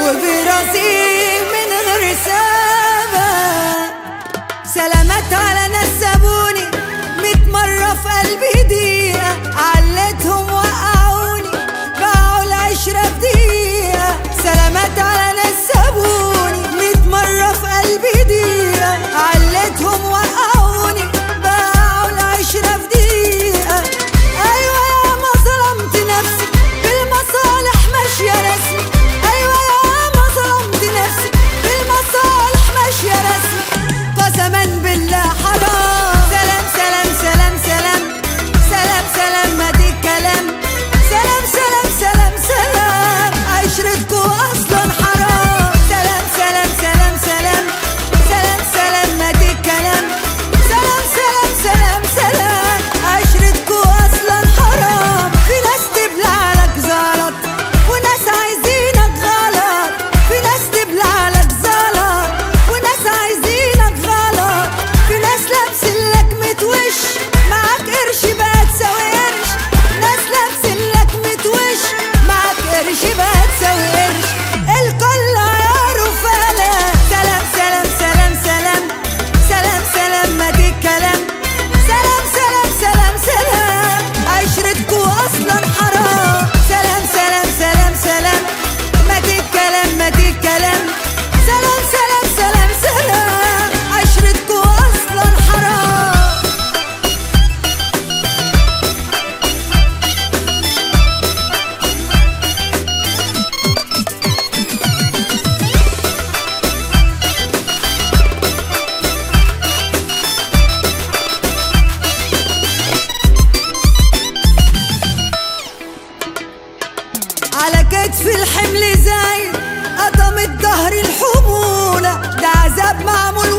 وبرصيد من غير سبب. سلامات على ناس سابوني 100 مرة في قلبي دقيقة، علتهم وقعوني باعوا العشرة في دقيقة. سلامات على ناس سابوني 100 مرة في قلبي دقيقة، علتهم وقعوني باعوا العشرة في دقيقة. أيوة يا ما ظلمت نفسي بالمصالح ماشية رسمي، أيوة يا ما ظلمت نفسي بالمصالح ماشية رسمي. قسما بالله حرام. سلام سلام سلام سلام سلام سلام ما دي كلام. سلام سلام سلام سلام عشرتكو اصلا حرام. سلام سلام سلام سلام سلام سلام ما دي كلام. سلام سلام سلام سلام عشرتكو اصلا حرام. في ناس تبلع لك زلط وناس عايزينك غلط، في ناس تبلع لك زلط وناس عايزينك غلط. في ناس لابسلك متوش معاك قرش بقى تساوي قرش، ناس لابسلك متوش معاك قرش بقى تساوي قرش. الكل عياره فلا. سلام سلام سلام سلام سلام سلام ما دي كلام. سلام سلام سلام سلام عشرتكو اصلا حرام. سلام سلام سلام سلام ما دي كلام ما دي كلام. سلام سلام سلام سلام عشرتكو اصلا حرام. على كتف الحمل زايد قطمت ظهري الحمولة، ده عذاب معمول